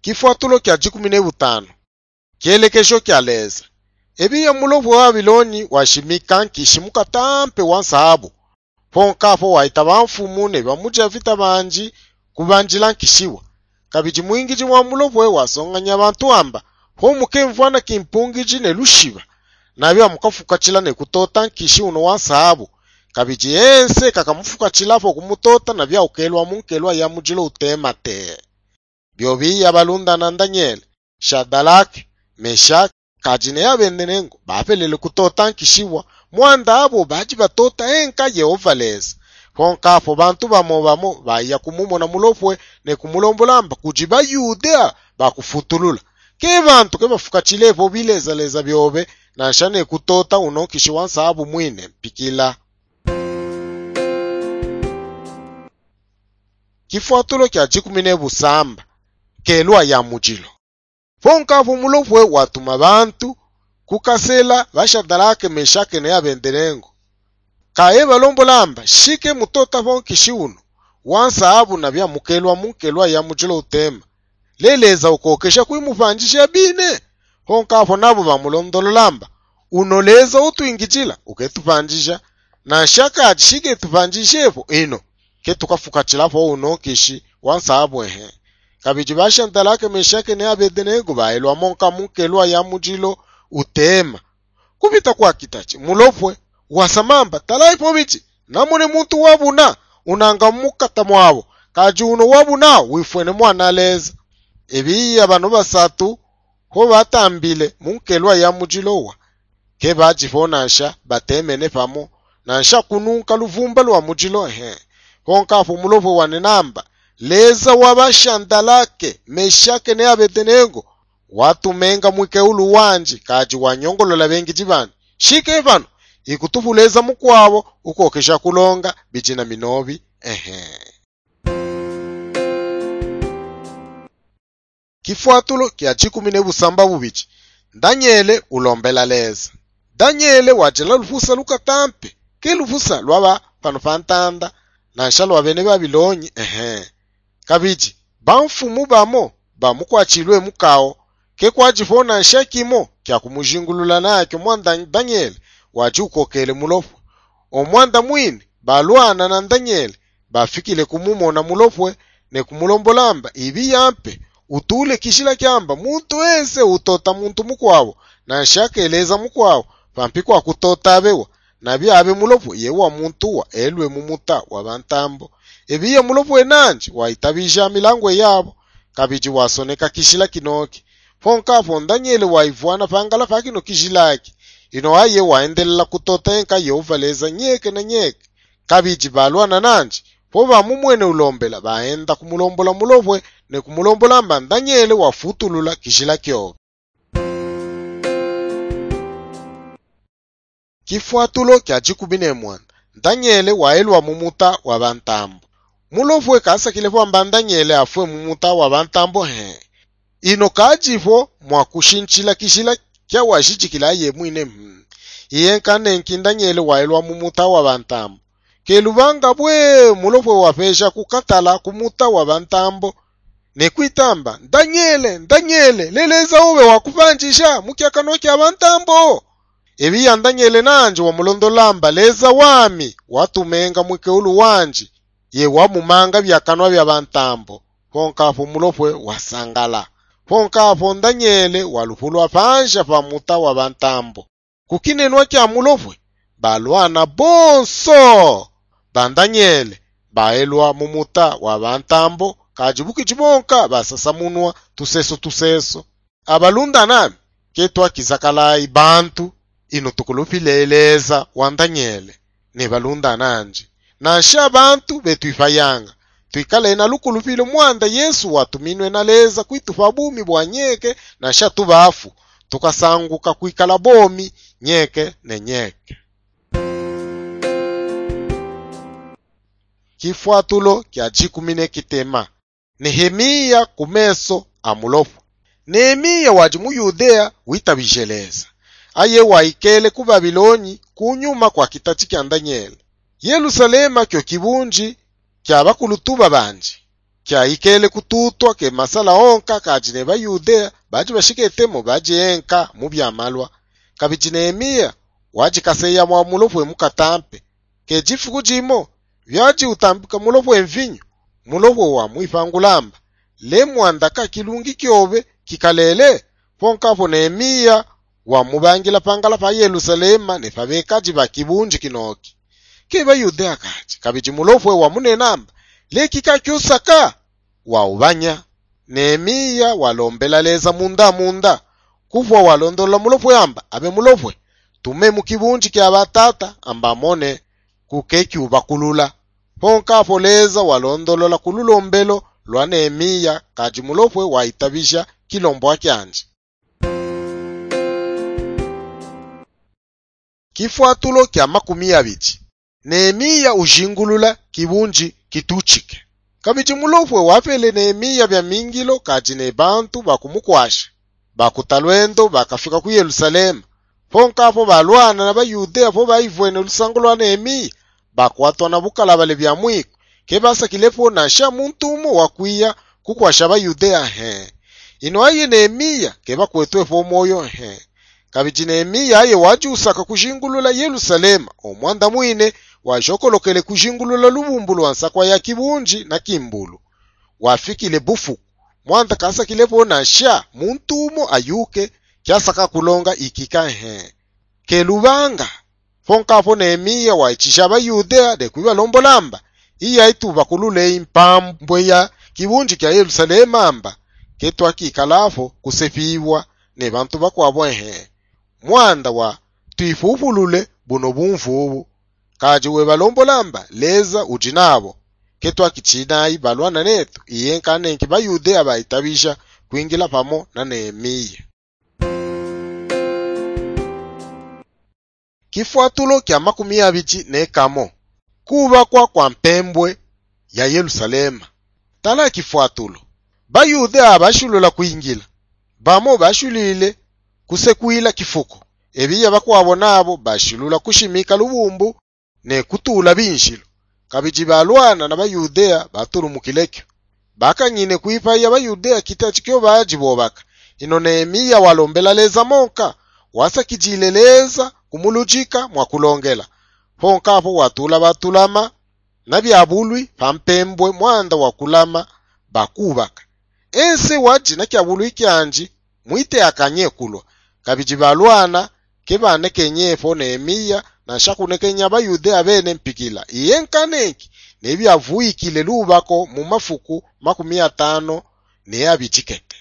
Kifuatulo kya 15 kielekesho kya leza. Ebiya mulovu wa Babiloni washimika nkishimuka tampe wansahabu. Ponkafo waita bamfumu ne bamuja vita banji kubanjila nkishiwa. Kabiji mwingiji wa mulovu wasonganya abantu amba. Ho mukemvwana kimpungiji ne lushiba. Nabya mukafuka chila ne kutota nkishi uno wansahabu. Kabiji ense kakamufuka chilafo kumutota nabya ukelwa munkelwa ya mujilo utemate. Byobiya balunda na Daniel, Shadrach, Meshach, kajine ya bendenengo bapelele kutota nkishiwa mwanda abo baji batota enka Yehova leza. Ponkafo bantu bamo baya kumumona mulofwe ne kumulombolamba kujiba Yudea bakufutulula. Ke bantu ke bafuka chilevo bileza leza byobe na shane kutota unokishi wansahabu mwine pikila. Kifuatulo kya 17 kelwa ya mujilo. Ponkafo mulofwe watuma bantu kukasela bashadarake Meshake ne abendenengo. Kae balombolamba shike mutota ponkishi uno wansahabu nabya munkelwa ya mujilo utema. Leleza ukokesha kuimuvanjisha bine. Ponkafo nabo bamulondololamba unoleza utuingijila uketuvanjisha na shaka ajishike tuvanjishevo ino ketukafuka chilafo uno kishi wansahabu ehe. Kabiji bashadarake Meshake ne abendenengo baelwa munkelwa ya mujilo utema. Kupita kwa kitachi mulofwe wasamamba talaipo bichi namune muntu wabuna unangamuka tamwabo kaji uno wabuna wifwene mwana leza. Ebiya bano basatu ho batambile munkelwa ya mujilowa ke bajifonasha batemene pamo nansha kununka luvumba lwa mujilo ehe. Ponkafo mulofwe wanenamba leza wabashandalake Meshake ne abendenengo watumenga mwikeulu wanji kaji wanyongolola bengi jibani shike vano ikutufuleza mukwabo ukokesha kulonga bijina minobi ehe. Kifuatulo kya 17 Daniele ulombela leza. Daniele wajela lufusa lukatampe ke lufusa lwaba panofantanda na shalo abene Babiloni ehe. Kabiji bamfumu bamo bamukwachilwe mukao ke kwajifona nshakimo kya kumujingulula nakyo mwanda Daniel wajukokele mulofwe. Omwanda mwini balwana na Daniel bafikile kumumona mulofwe ne kumulombolamba ibi yampe utule kishila kyamba muntu ese utota muntu mukwabo na nshakeleza mukwabo pampikwa kutota abewa nabya abe mulofwe yewa muntu wa elwe mumuta wa bantambo. Ebiya mulofwe nanji waitabisha milango yabo kabiji wasoneka kishila kinoki. Ponkafo Daniel waivwana pangala fakino kishilaki ino aye waendelela kutota enka Yehova leza nyeke na nyeke. Kabiji balwana nanji po bamumwene ulombela baenda kumulombola mulofwe ne kumulombolamba Daniel wafutulula kishila kyo. Kifuatulo kya 11 Daniel waelwa mumuta wa bantambo. Mulofwe kasakile kwamba Daniel afwe mumuta wa bantambo he. Ino kajifo mwakushinchila kishila kya washijikila ye mwine iyenkane Daniel waelwa mumuta wa bantambo. Kelubanga bwe mulofwe wafesha kukatala kumuta wa bantambo ne kwitamba Daniel leleza ube wakuvanjisha mukyakano kya bantambo. Ebiya Daniel nanje wa mulondolamba leza wami watumenga mwikeulu wanji ye wamumanga byakanwa bya bantambo. Ponkafo mulofwe wasangala. Ponkafo Daniel walupulwa pansha pa muta wa bantambo. Kukinenwa kya mulofwe balwana bonso. Daniel baelwa mumuta wa bantambo kajibuki jibonka basasamunwa tuseso. Abalunda nami ketwa kizakalai bantu ino tukulupileleza wa Daniel ne balunda nanje. Nansha bantu betuifayanga tuikale na lukulupile mwanda Yesu watuminwe na leza kuitufa bumi bwa nyeke na shatu bafu tukasanguka kuikala bomi nyeke ne nyeke. Kifuatulo kya 19 Nehemia kumeso amulofwe. Nehemia wajimu Yudea witabisheleza aye waikele ku Babiloni kunyuma kwa kitati kya Daniel. Yerusalema kyo kibunji kya bakulutuba banji kya ikele kututwa ke masala onka kajine bayudea baji bashiketemo baji enka mubyamalwa kabiji Nehemiya waji kaseya mwa mulofwe mukatampe ke jifuku jimo vyaji utambika mulofwe mvinyo mulofwe wa muifangulamba le mwandaka kilungi kyobe kikalele ponkapo Nehemiya wa mubangila pangala pa Yerusalema ne pabekaji bakibunji kinoki ke bayudea kaji kabiji mulofwe wa munenamba le kikakyosaka wa ubanya Nehemiya walombela leza munda kufwa walondola mulofwe amba abe mulofwe tume mukibunji kya batata amba mone kukeki ubakulula ponkapo leza walondolola kululombelo lwa Nehemiya kaji mulofwe waitabisha kilombo akyanje. Kifuatulo kya 20 Nehemiya ujingulula kibunji kituchike kabiji mulofwe wapele Nehemiya bya mingilo kaji ne bantu bakumukwasha bakutalwendo bakafika ku Yerusalema ponkapo balwana na bayudea po baivwene lusango lwa Nehemiya bakwatwa na bukala bale bya mwiko ke basakilepo na sha muntu umo wakwiya kukwasha bayudea ino aye Nehemiya ke bakwetwe po moyo kabiji Nehemiya aye wajusaka kujingulula Yerusalema omwanda mwine wajokolokele kujingulula lubumbu lwansakwa ya kibunji na kimbulu wafikile bufu mwanda kasakilepo na sha muntu umo ayuke kyasaka kulonga ikika ke lubanga ponkapo Nehemiya waichisha bayudea de kuiba lombolamba iya ituba kulule impambwe ya kibunji kya Yerusalema amba ketwa kikalafo kusefiwa ne bantu bakwabo mwanda wa tuifufulule buno bumvubu kaji we balombolamba leza ujinabo ketwa kichinayi balwana netu iyenkane nki bayudea baitabisha kuingila pamo na Nehemiya. Kifuatulo kya 20 nekamo kuba kwa mpembwe ya Yerusalema tala kifuatulo bayudea bashulula kuingila bamo bashulile kusekuila kifuko ebiya bakwabo nabo bashulula kushimika lubumbu ne kutula binshilo kabiji balwana na bayudea baturumukilekyo bakanyine kuipa ya bayudea kitachikyo bajibobaka ino Nehemiya walombela leza monka wasakijileleza kumulujika mwakulongela ponkapo watula batulama na byabulwi pampembwe mwanda wakulama bakubaka ense waji na kyabulwi kyanji mwite akanyekulwa kabiji balwana kebane kenyefo Nehemiya na shakunekenya bayudea bene mpikila iyenkaneki nebyavuikile lubako mu mafuku 50 ne abichikete.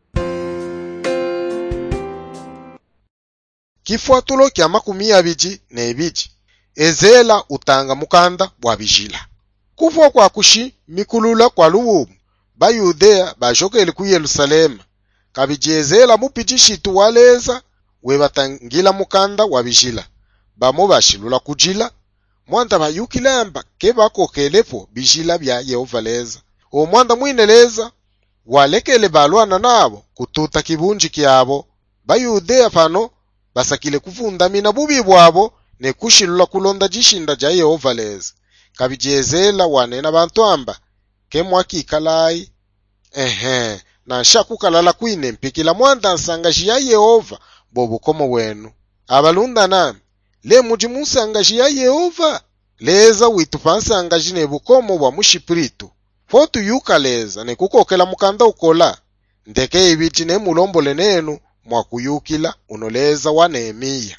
Kifuatulo kya 22 ezela utanga mukanda bwa bijila kufwa kwa kushi mikulula kwa lubumu bayudea bashokele ku Yerusalema kabijezela mupijishitu waleza webatangila mukanda wa bijila bamo bashilula kujila mwanda bayukilamba ke bakokelepo bijila bya Yehova leza omwanda mwineleza walekele balwana nabo kututa kibunji kyabo bayudea pano basakile kuvundamina bubi bwabo ne kushilula kulonda jishinda ja Yehova leza kabijezela wanena bantu amba ke mwakikalai na shakukalala kwine mpikila mwanda nsangaji ya Yehova bobukomo wenu abalunda nami le muji munsangaji ya Yehova leza witupansangaji ne bukomo bwa mushipiritu fotu yuka leza ne kukokela mukanda ukola ndeke ibiti ne mulombole nenu mwakuyukila unoleza wa Nehemiya.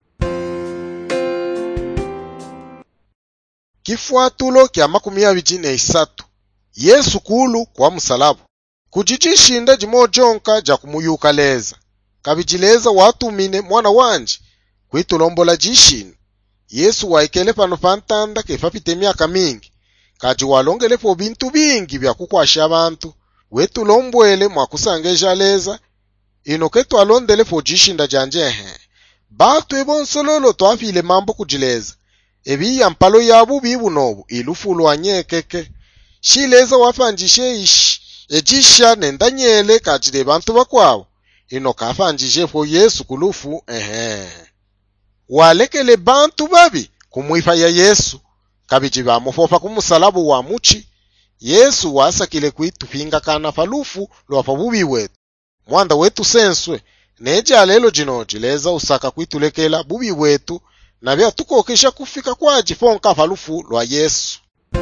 Kifuatulo kya 23 Yesu kulu kwa msalabu kujijishinda jimojonka ja kumuyuka leza kabijileza watumine mwana wanje kwitulombola jishini Yesu waikele pano pantanda kefapite myaka mingi kaji walongelepo bintu bingi bya kukwasha abantu wetulombwele mwakusangeja leza inoketu alondelepo jishinda janje batu ebonsololo twafile mambo kujileza ebiya mpalo yabu bibunobu ilufulu anyekeke shileza wafanjishe ishi ejisha nendanyele kajide bantu bakwawo ino kafanjishe po Yesu kulufu walekele bantu babi kumwifa ya Yesu kabiji bamufofa kumusalabu wa muchi Yesu wasakile kuitupinga kana palufu lwafa bubi wetu. Mwanda wetu senswe, neja lelo jinoji leza usaka kuitulekela bubi wetu, na bia tukokesha kufika kwa jifonka palufu lwa Yesu.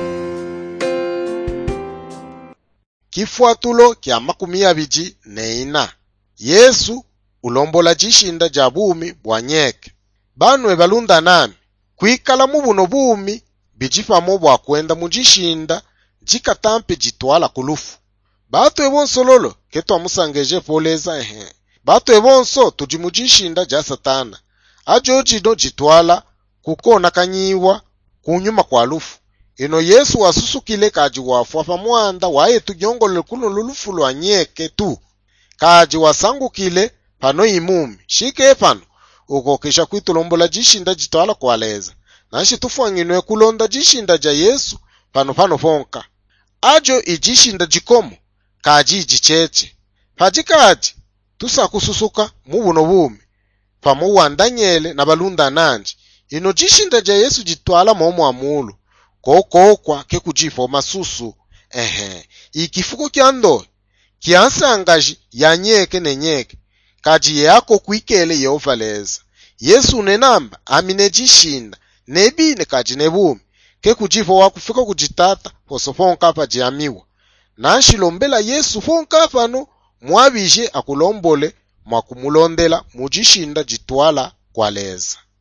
Kifuatulo kya 24. Yesu ulombola jishinda ja bumi bwa nyeke. Banwe balunda nami, kwikala mu buno bumi bijifamo bwa kwenda mujishinda jikatampe jitwala kulufu. Batu ebonso lolo ketwa musangeje poleza Batu ebonso tujimujishinda ja satana. Ajoji do jitwala kukona kanyiwa kunyuma kwa lufu. Ino Yesu wasusukile kaji wafu pa mwanda wae tugyongole kuno lulufu lwa nyeke tu. Kaji wasangukile pano imumi. Shike pano ukokesha kuitulombola jishinda jitwala kwaleza. Nashi tufuanginwe kulonda jishinda ja Yesu pano fonka. Ajo ijishinda jikomo kaji ijicheche. Pajikaji tusa kususuka mu buno bumi pamo wandanyele na balunda nanji. Ino jishinda ja Yesu jitwala momo amulu kokokwa ke kujifo masusu. Ikifuko kyando kiansangaji ya nyeke nenyeke kaji yako kuikele yeovaleza. Yesu nenamba amine jishinda nebine kaji nebumi ke kujifo wakufika kujitata poso fonka pa jiamiwa. Nashilombela Yesu fonka pano mwabije akulombole mwakumulondela mujishinda jitwala kwaleza.